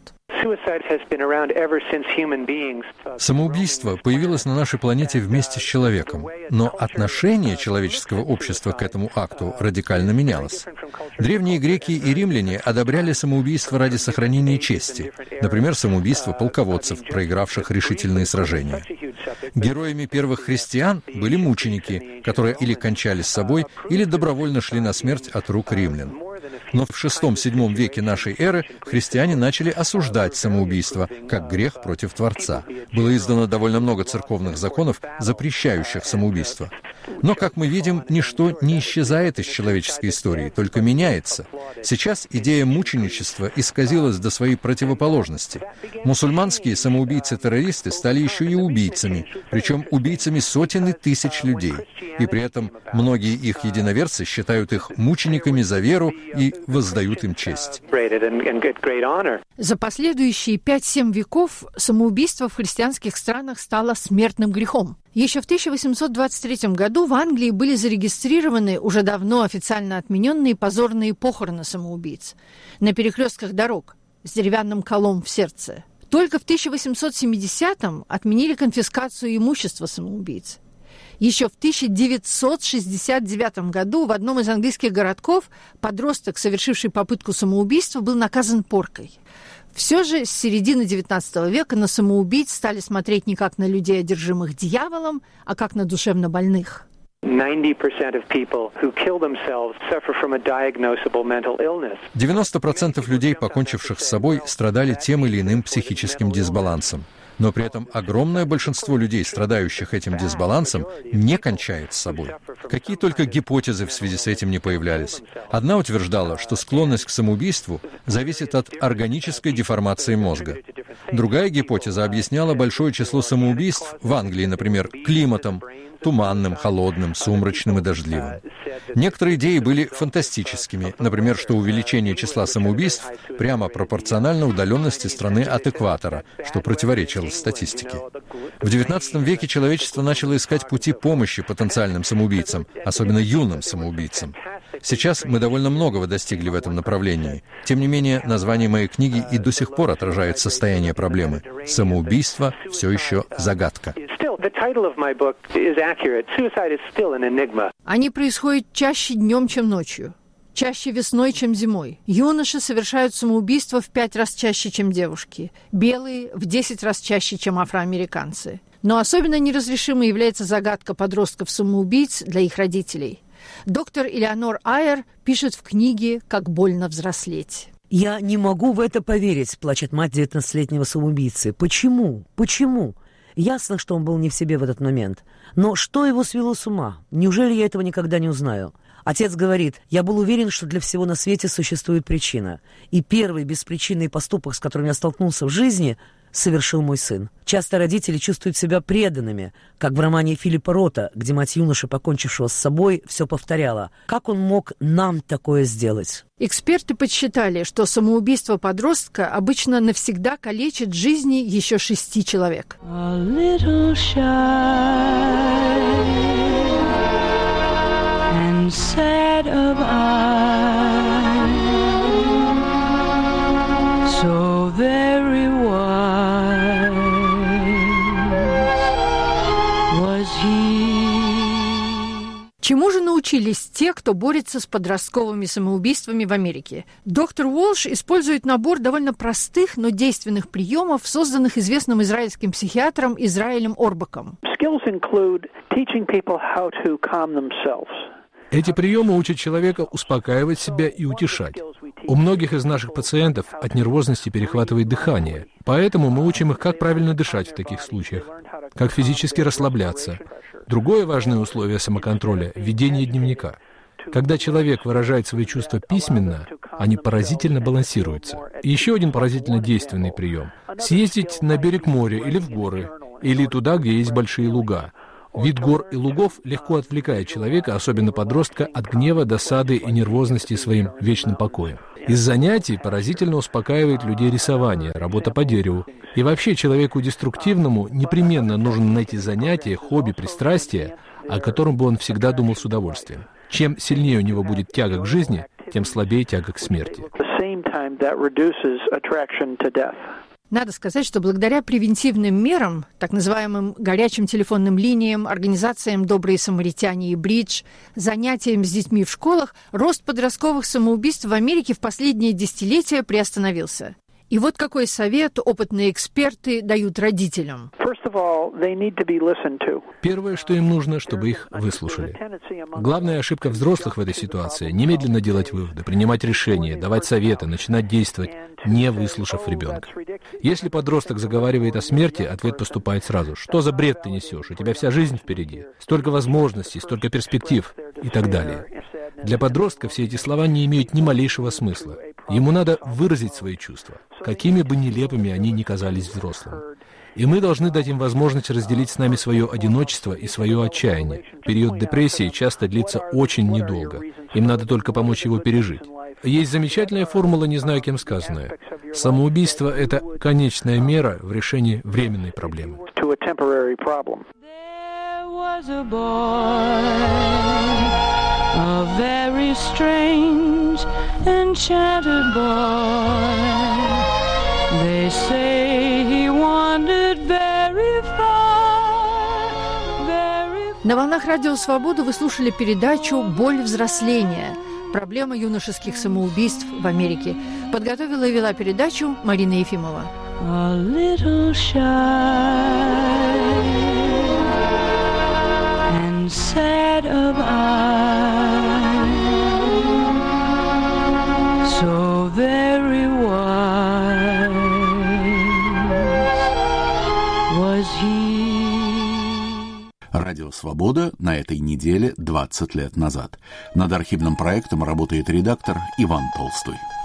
Самоубийство появилось на нашей планете вместе с человеком, но отношение человеческого общества к этому акту радикально менялось. Древние греки и римляне одобряли самоубийство ради сохранения чести, например, самоубийство полководцев, проигравших решительные сражения. Героями первых христиан были мученики, которые или кончали с собой, или добровольно шли на смерть от рук римлян. Но в VI-VII веке нашей эры христиане начали осуждать самоубийство как грех против Творца. Было издано довольно много церковных законов, запрещающих самоубийство. Но, как мы видим, ничто не исчезает из человеческой истории, только меняется. Сейчас идея мученичества исказилась до своей противоположности. Мусульманские самоубийцы-террористы стали еще и убийцами, причем убийцами сотен и тысяч людей. И при этом многие их единоверцы считают их мучениками за веру и воздают им честь. За последующие 5-7 веков самоубийство в христианских странах стало смертным грехом. Еще в 1823 году в Англии были зарегистрированы уже давно официально отмененные позорные похороны самоубийц на перекрестках дорог с деревянным колом в сердце. Только в 1870-м отменили конфискацию имущества самоубийц. Еще в 1969 году в одном из английских городков подросток, совершивший попытку самоубийства, был наказан поркой. Все же с середины XIX века на самоубийц стали смотреть не как на людей, одержимых дьяволом, а как на душевно больных. 90% людей, покончивших с собой, страдали тем или иным психическим дисбалансом. Но при этом огромное большинство людей, страдающих этим дисбалансом, не кончает с собой. Какие только гипотезы в связи с этим не появлялись. Одна утверждала, что склонность к самоубийству зависит от органической деформации мозга. Другая гипотеза объясняла большое число самоубийств в Англии, например, климатом, туманным, холодным, сумрачным и дождливым. Некоторые идеи были фантастическими, например, что увеличение числа самоубийств прямо пропорционально удаленности страны от экватора, что противоречило статистике. В XIX веке человечество начало искать пути помощи потенциальным самоубийцам, особенно юным самоубийцам. Сейчас мы довольно многого достигли в этом направлении. Тем не менее, название моей книги и до сих пор отражает состояние проблемы. Самоубийство все еще загадка. Они происходят чаще днем, чем ночью, чаще весной, чем зимой. Юноши совершают самоубийство в 5 раз чаще, чем девушки. Белые в 10 раз чаще, чем афроамериканцы. Но особенно неразрешимой является загадка подростков-самоубийц для их родителей. Доктор Элеонор Айер пишет в книге «Как больно взрослеть». «Я не могу в это поверить», — плачет мать 19-летнего самоубийцы. «Почему? Почему? Ясно, что он был не в себе в этот момент. Но что его свело с ума? Неужели я этого никогда не узнаю?» Отец говорит: «Я был уверен, что для всего на свете существует причина. И первый беспричинный поступок, с которым я столкнулся в жизни, совершил мой сын». Часто родители чувствуют себя преданными, как в романе Филиппа Рота, где мать юноши, покончившего с собой, все повторяла: «Как он мог нам такое сделать?» Эксперты подсчитали, что самоубийство подростка обычно навсегда калечит жизни еще 6 человек. Sad of eye, so very wise was he. Чему же научились те, кто борется с подростковыми самоубийствами в Америке? Доктор Уолш использует набор довольно простых, но действенных приемов, созданных известным израильским психиатром Израилем Орбаком. Эти приемы учат человека успокаивать себя и утешать. У многих из наших пациентов от нервозности перехватывает дыхание, поэтому мы учим их, как правильно дышать в таких случаях, как физически расслабляться. Другое важное условие самоконтроля – ведение дневника. Когда человек выражает свои чувства письменно, они поразительно балансируются. И еще один поразительно действенный прием – съездить на берег моря или в горы, или туда, где есть большие луга. Вид гор и лугов легко отвлекает человека, особенно подростка, от гнева, досады и нервозности своим вечным покоем. Из занятий поразительно успокаивает людей рисование, работа по дереву. И вообще человеку деструктивному непременно нужно найти занятие, хобби, пристрастие, о котором бы он всегда думал с удовольствием. Чем сильнее у него будет тяга к жизни, тем слабее тяга к смерти. Надо сказать, что благодаря превентивным мерам, так называемым горячим телефонным линиям, организациям «Добрые самаритяне» и «Бридж», занятиям с детьми в школах, рост подростковых самоубийств в Америке в последние десятилетия приостановился. И вот какой совет опытные эксперты дают родителям. Первое, что им нужно, чтобы их выслушали. Главная ошибка взрослых в этой ситуации – немедленно делать выводы, принимать решения, давать советы, начинать действовать, не выслушав ребенка. Если подросток заговаривает о смерти, ответ поступает сразу. Что за бред ты несешь? У тебя вся жизнь впереди. Столько возможностей, столько перспектив и так далее. Для подростка все эти слова не имеют ни малейшего смысла. Ему надо выразить свои чувства, какими бы нелепыми они ни казались взрослым. И мы должны дать им возможность разделить с нами свое одиночество и свое отчаяние. Период депрессии часто длится очень недолго. Им надо только помочь его пережить. Есть замечательная формула, не знаю кем сказанная. Самоубийство – это конечная мера в решении временной проблемы. A very strange, enchanted boy. They say he wandered very far, very far. На волнах Радио Свобода вы слушали передачу «Боль взросления. Проблема юношеских самоубийств в Америке». Подготовила и вела передачу Марина Ефимова. A little shy and sad of eye, so very wise was he. Радио «Свобода» на этой неделе 20 лет назад. Над архивным проектом работает редактор Иван Толстой.